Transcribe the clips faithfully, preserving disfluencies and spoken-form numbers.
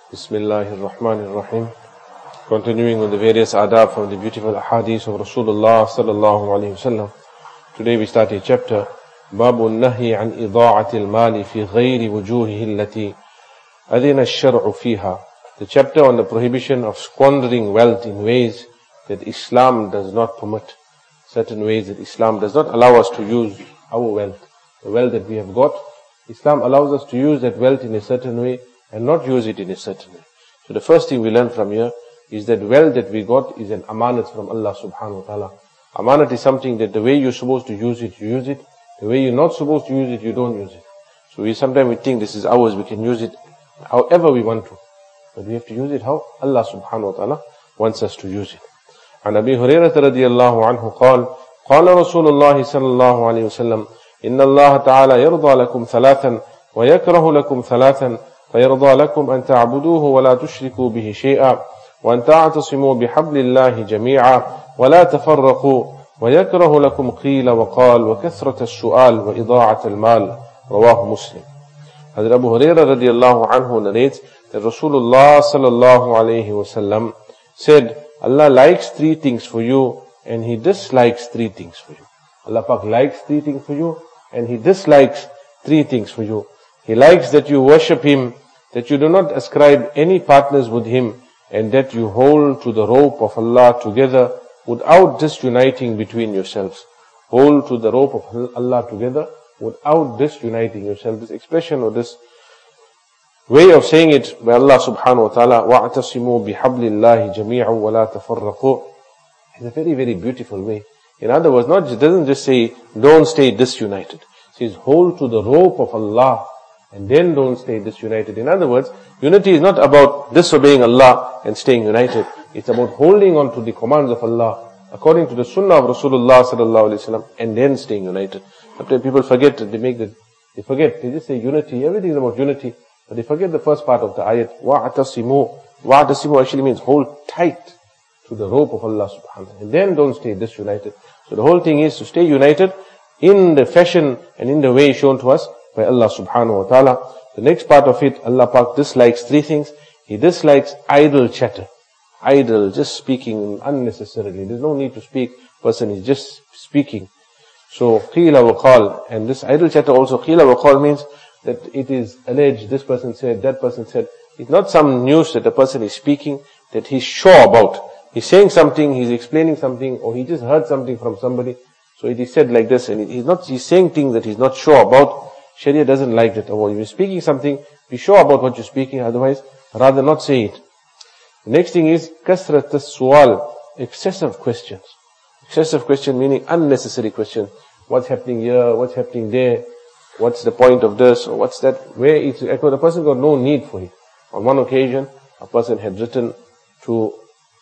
Bismillahir Rahmanir Rahim. Continuing with the various adab from the beautiful ahadith of Rasulullah sallallahu alaihi wasallam. Today we start a chapter, Babu Nahi an ida'atil mali fi ghayri wujuhihi allati adina ash-shar'u fiha. The chapter on the prohibition of squandering wealth in ways that Islam does not permit. Certain ways that Islam does not allow us to use our wealth. The wealth that we have got, Islam allows us to use that wealth in a certain way and not use it in a certain way. So the first thing we learn from here is that wealth that we got is an amanat from Allah subhanahu wa ta'ala. Amanat is something that the way you're supposed to use it, you use it. The way you're not supposed to use it, you don't use it. So we sometimes we think this is ours, we can use it however we want to. But we have to use it how Allah subhanahu wa ta'ala wants us to use it. عن أبي هريرة رضي الله عنه قال قال رسول الله صلى الله عليه وسلم إن الله تعالى يرضى لكم ثلاثا ويكره لكم ثلاثا فيرضى لكم أن تعبدوه ولا تشركوا به شيئا وأن تعتصموا بحبل الله جميعا ولا تفرقوا ويكره لكم قيل وقال وكثرة السؤال وإضاعة المال رواه مسلم. Hazrat Abu Hurairah radiallahu anhu narrates that Rasulullah sallallahu alayhi wasallam said, Allah likes three things for you and He dislikes three things for you. Allah Pak likes three things for you and He dislikes three things for you. He likes that you worship Him, that you do not ascribe any partners with Him, and that you hold to the rope of Allah together without disuniting between yourselves. Hold to the rope of Allah together without disuniting yourselves. This expression or this way of saying it by Allah subhanahu wa ta'ala, وَاعْتَصِمُوا بِحَبْلِ اللَّهِ جَمِيعًا وَلَا تَفَرَّقُوا, is a very, very beautiful way. In other words, not, it doesn't just say, don't stay disunited. It says, hold to the rope of Allah and then don't stay disunited. In other words, unity is not about disobeying Allah and staying united. It's about holding on to the commands of Allah according to the sunnah of Rasulullah sallallahu alaihi wasallam and then staying united. Sometimes people forget, they make the, they forget, they just say unity, everything is about unity. But they forget the first part of the ayat. وَاعْتَصِمُوا. وَاعْتَصِمُوا actually means hold tight to the rope of Allah subhanahu wa ta'ala. And then don't stay disunited. So the whole thing is to stay united in the fashion and in the way shown to us by Allah subhanahu wa ta'ala. The next part of it, Allah Pak dislikes three things. He dislikes idle chatter. Idle, just speaking unnecessarily. There's no need to speak. Person is just speaking. So, qila wa qal. And this idle chatter also, qila wa qal means that it is alleged, this person said, that person said. It's not some news that a person is speaking that he's sure about. He's saying something, he's explaining something, or he just heard something from somebody. So it is said like this, and he's not, he's saying things that he's not sure about. Sharia doesn't like that. Or if you're speaking something, be sure about what you're speaking, otherwise, rather not say it. The next thing is, kasrat as-su'al, excessive questions. Excessive question meaning unnecessary questions. What's happening here? What's happening there? What's the point of this, or what's that? Where it's, the person got no need for it. On one occasion, a person had written to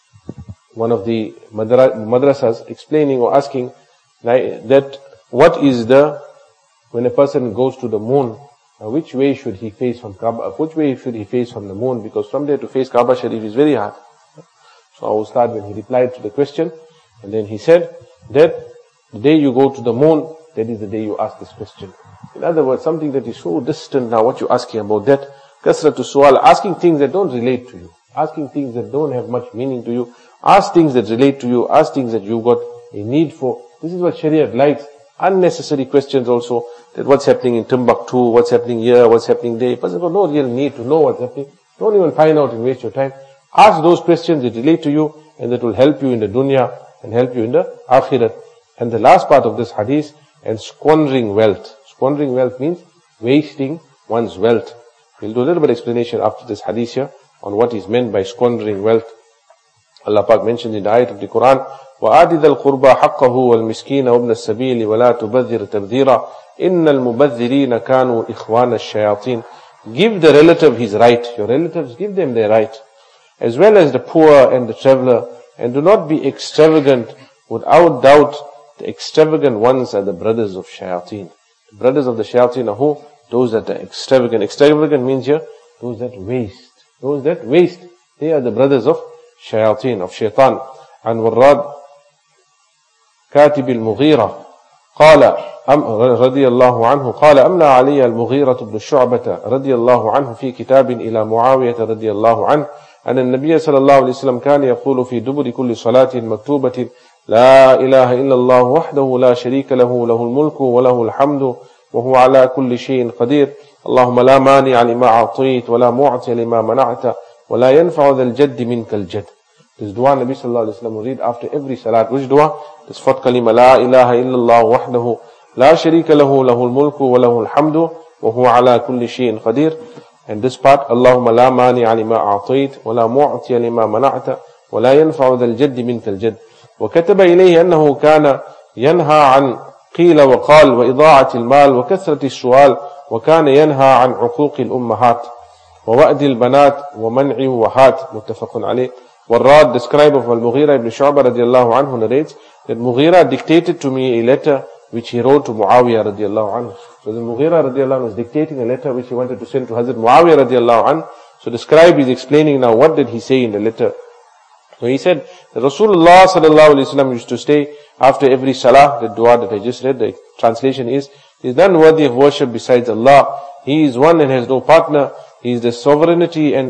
one of the madrasas explaining or asking that what is the, when a person goes to the moon, uh, which way should he face from Kaaba, which way should he face from the moon, because from there to face Kaaba Sharif is very hard. So I will start when he replied to the question, and then he said that the day you go to the moon, that is the day you ask this question. In other words, something that is so distant now, what you're asking about that, kasratu su'al, asking things that don't relate to you, asking things that don't have much meaning to you, ask things that relate to you, ask things that you've got a need for. This is what Sharia likes. Unnecessary questions also, that what's happening in Timbuktu, what's happening here, what's happening there. A person got no real need to know what's happening. Don't even find out and waste your time. Ask those questions that relate to you and that will help you in the dunya and help you in the akhirat. And the last part of this hadith, and squandering wealth. Squandering wealth means wasting one's wealth. We'll do a little bit of explanation after this hadith here on what is meant by squandering wealth. Allah Pak mentions in the ayat of the Quran, وَآتِ ذَا الْقُرْبَى حَقَّهُ وَالْمِسْكِينَ وَابْنَ السَّبِيلِ وَلَا تُبَذِّرْ تَبْذِيرًا إِنَّ الْمُبَذِّرِينَ كَانُوا إِخْوَانَ الشَّيَاطِينَ. Give the relative his right. Your relatives, give them their right. As well as the poor and the traveler. And do not be extravagant. Without doubt, the extravagant ones are the brothers of shayateen. The brothers of the shayateen are who? Those that are extravagant. Extravagant means here, those that waste. Those that waste. They are the brothers of shayateen, of shaitan. And Warrad Katib al-Mughira قال أم رضي الله عنه قال أملى علي المغيرة بن شعبة رضي الله عنه في كتاب إلى معاوية رضي الله عنه أن النبي صلى الله عليه وسلم كان يقول في دبر كل صلاة مكتوبة لا إله إلا الله وحده لا شريك له له الملك وله الحمد وهو على كل شيء قدير اللهم لا مانع لما أعطيت ولا معطي لما منعت ولا ينفع ذا الجد منك الجد. This dua Nabi sallallahu alayhi wa sallam will read after every salat. Which dua? This fourth kalima, La ilaha illallah wahdahu, La sharika lahu, lahul mulku wa lahul hamdu, wa huwa ala kulli shay'in qadir. And this part, Allahumma la mani'a lima a'tayt, wa la mu'tiya lima mana'ta, wa la yanfa'u dhal jaddi minkal jadd. وكتب إليه أنه كان ينهى عن قيل وقال وإضاعة المال وكثرة السؤال وكان ينهى عن عقوق الأمهات ووأد البنات ومنع وهات متفق عليه. Warrad, the scribe of Al-Mughira ibn Shu'bah radiallahu anhu, narrates that Mughira dictated to me a letter which he wrote to Muawiyah radiallahu anhu. So the Mughira radiallahu anhu was dictating a letter which he wanted to send to Hazrat Muawiyah radiallahu anhu. So the scribe is explaining now what did he say in the letter. So he said that Rasulullah sallallahu alayhi wa sallam used to say after every salah, the dua that I just read, the translation is, he is none worthy of worship besides Allah. He is one and has no partner. He is the sovereignty and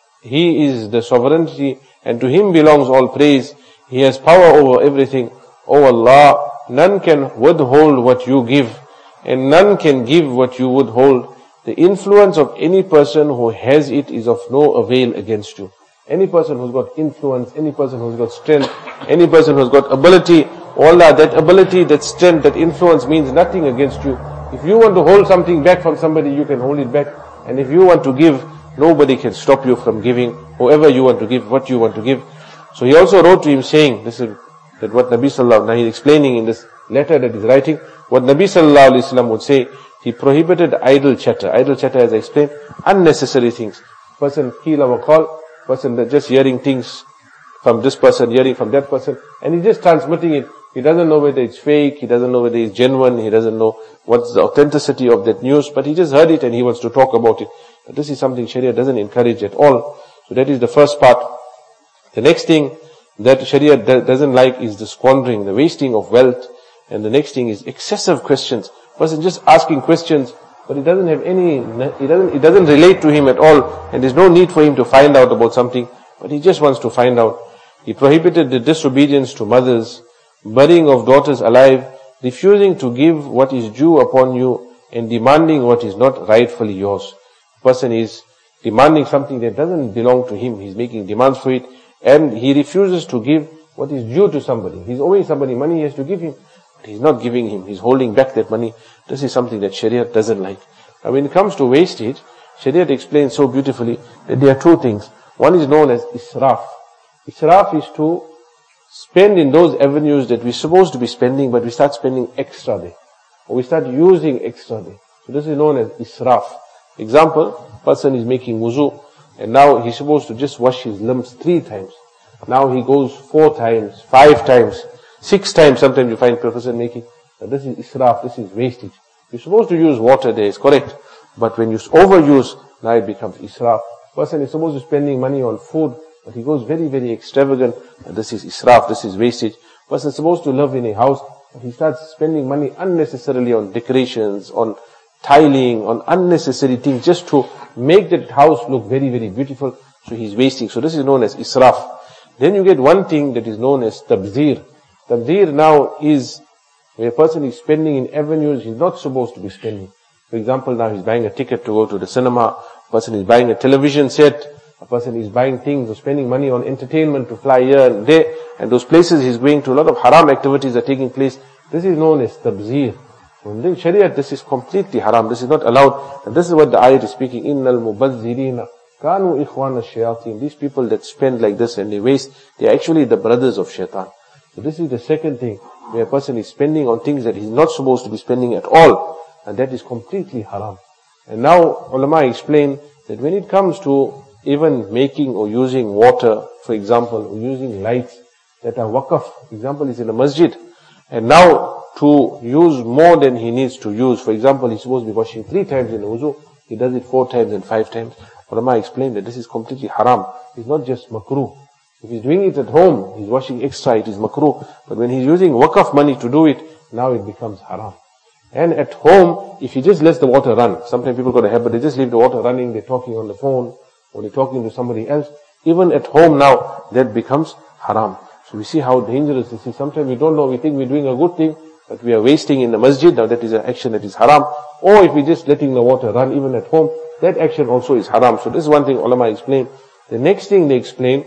He is the sovereignty and to Him belongs all praise. He has power over everything. O Allah, none can withhold what you give and none can give what you withhold. The influence of any person who has it is of no avail against you. Any person who's got influence, any person who's got strength, any person who's got ability, Allah, that ability, that strength, that influence means nothing against you. If you want to hold something back from somebody, you can hold it back. And if you want to give, nobody can stop you from giving. Whoever you want to give, what you want to give. So he also wrote to him saying, this is that what Nabi sallallahu, now he's explaining in this letter that he's writing, what Nabi sallallahu alayhi wa sallam would say, he prohibited idle chatter. Idle chatter, as I explained, unnecessary things. Person, qila wa qal, person that just hearing things from this person, hearing from that person, and he's just transmitting it. He doesn't know whether it's fake, he doesn't know whether it's genuine, he doesn't know what's the authenticity of that news, but he just heard it and he wants to talk about it. But this is something Sharia doesn't encourage at all. So that is the first part. The next thing that Sharia doesn't like is the squandering, the wasting of wealth. And the next thing is excessive questions. Person just asking questions, but it doesn't have any, it doesn't, it doesn't relate to him at all, and there's no need for him to find out about something, but he just wants to find out. He prohibited the disobedience to mothers, burying of daughters alive, refusing to give what is due upon you, and demanding what is not rightfully yours. The person is demanding something that doesn't belong to him. He's making demands for it, and he refuses to give what is due to somebody. He's owing somebody money, he has to give him. But he's not giving him. He's holding back that money. This is something that Sharia doesn't like. Now when it comes to wastage, Sharia explains so beautifully that there are two things. One is known as israf. Israf is to spend in those avenues that we're supposed to be spending, but we start spending extra there. Or we start using extra there. So this is known as israf. Example, person is making wuzu, and now he's supposed to just wash his limbs three times. Now he goes four times, five times, six times. Sometimes you find a person making. Now this is israf, this is wastage. You're supposed to use water there, it's correct. But when you overuse, now it becomes israf. Person is supposed to be spending money on food, but he goes very, very extravagant. And this is israf, this is wastage. Person is supposed to live in a house, but he starts spending money unnecessarily on decorations, on tiling, on unnecessary things, just to make that house look very, very beautiful. So he's wasting. So this is known as israf. Then you get one thing that is known as tabzir. Tabzir now is where a person is spending in avenues he's not supposed to be spending. For example, now he's buying a ticket to go to the cinema. A person is buying a television set. A person is buying things or spending money on entertainment to fly here and there. And those places he's going to, a lot of haram activities are taking place. This is known as tabzir. In Sharia, this is completely haram. This is not allowed. And this is what the ayat is speaking. Innal mubazzirina kanu ikhwana shayateen. These people that spend like this and they waste, they are actually the brothers of shaitan. So this is the second thing, where a person is spending on things that he's not supposed to be spending at all. And that is completely haram. And now, ulama explain that when it comes to even making or using water, for example, or using lights that are waqaf, example is in a masjid, and now to use more than he needs to use. For example, he's supposed to be washing three times in the wuzu, he does it four times and five times. Ulama explained that this is completely haram. It's not just makruh. If he's doing it at home, he's washing extra, it is makruh. But when he's using waqaf money to do it, now it becomes haram. And at home, if you just let the water run, sometimes people got a habit, they just leave the water running, they're talking on the phone, or they're talking to somebody else. Even at home now, that becomes haram. So we see how dangerous this is. Sometimes we don't know, we think we're doing a good thing, but we are wasting in the masjid. Now that is an action that is haram. Or if we're just letting the water run, even at home, that action also is haram. So this is one thing ulama explain. The next thing they explain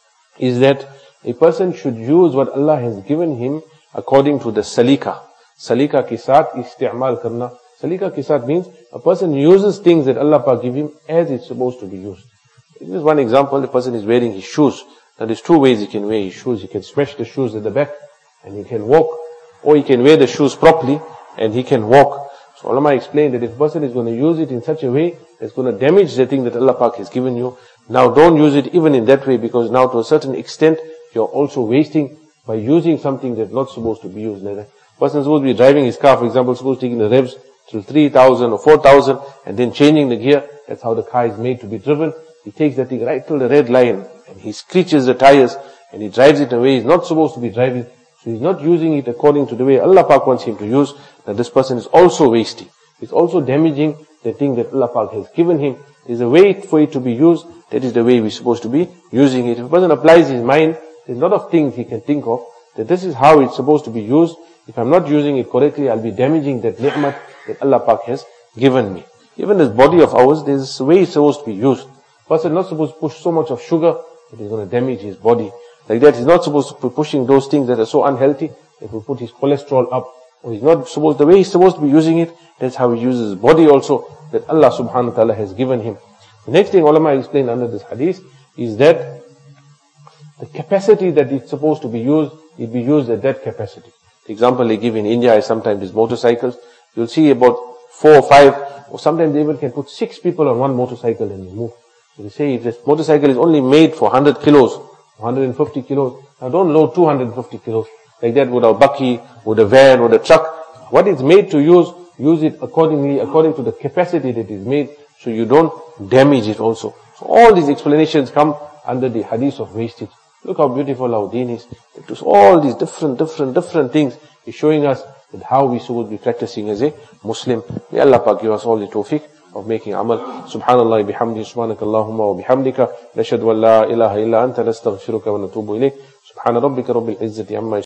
is that a person should use what Allah has given him according to the salika. Salika ke saath isti'mal karna. Salika ke saath means a person uses things that Allah Pak give him as it's supposed to be used. This is one example. The person is wearing his shoes. Now there's two ways he can wear his shoes. He can smash the shoes at the back and he can walk. Or he can wear the shoes properly and he can walk. So ulama explained that if a person is going to use it in such a way that's going to damage the thing that Allah Pak has given you, now don't use it even in that way, because now to a certain extent you're also wasting by using something that's not supposed to be used. Like that. A person is supposed to be driving his car, for example, supposed to taking the revs till three thousand or four thousand and then changing the gear. That's how the car is made to be driven. He takes that thing right till the red line and he screeches the tires and he drives it away. He's not supposed to be driving. So he's not using it according to the way Allah Pak wants him to use. That this person is also wasting. He's also damaging the thing that Allah Pak has given him. There's a way for it to be used. That is the way we're supposed to be using it. If a person applies his mind, there's a lot of things he can think of, that this is how it's supposed to be used. If I'm not using it correctly, I'll be damaging that ni'mat that Allah Pak has given me. Even this body of ours, there's a way it's supposed to be used. A person is not supposed to push so much of sugar that is going to damage his body. Like that, he's not supposed to be pushing those things that are so unhealthy that will put his cholesterol up. Or he's not supposed, the way he's supposed to be using it, that's how he uses his body also, that Allah subhanahu wa ta'ala has given him. The next thing ulama explained under this hadith is that the capacity that it's supposed to be used, it be used at that capacity. The example they give in India is sometimes these motorcycles. You'll see about four or five, or sometimes they even can put six people on one motorcycle and move. So they say if this motorcycle is only made for one hundred kilos, one hundred fifty kilos, now don't load two hundred fifty kilos. Like that with a bakkie, with a van, with a truck. What it's made to use, use it accordingly, according to the capacity that is made, so you don't damage it also. So all these explanations come under the hadith of wastage. Look how beautiful our deen is. It was all these different, different, different things. It's showing us that how we should be practicing as a Muslim. May Allah Pak give us all the tawfiq of making amal. Subhanallah bihamdi, subhanakallahumma wa bihamdika, nashhadu an la ilaha illa anta nastaghfiruka wa natubu ilayk. Subhana rabbika rabbil izzati amma